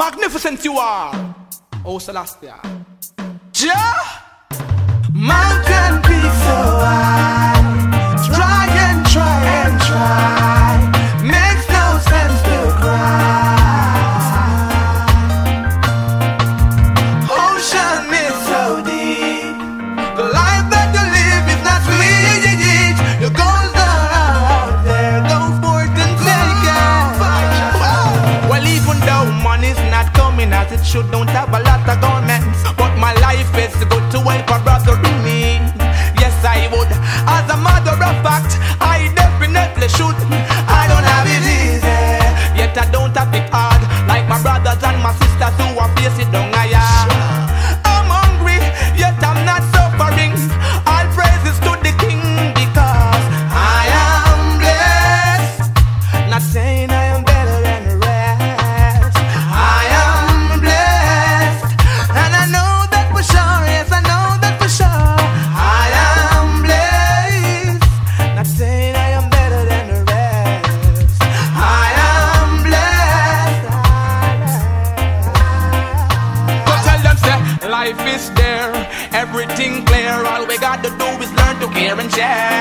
Magnificent you are, O Celestia. Jah, mountain peak so high, try and try and try, makes no sense to cry. Ocean is so deep, the life that you live is not sweet. Your goals are out there, go forth and take it. Well, even though money's not coming as it should, don't have a lot of governments, but my life is good to help a brother in need. Yes, I would. As a matter of fact, I definitely should. I don't have it easy, yet I don't have it hard, like my brothers and my sisters who are facing down higher. I'm hungry, yet I'm not suffering. All praises to the King, because I am blessed. Not saying I am better than the rest. I am blessed, and I know that for sure. Yes, I know that for sure. I am blessed. Not saying I am better than the rest. I am blessed. Go tell them, say, life is there, everything clear. All we got to do is learn to care and share.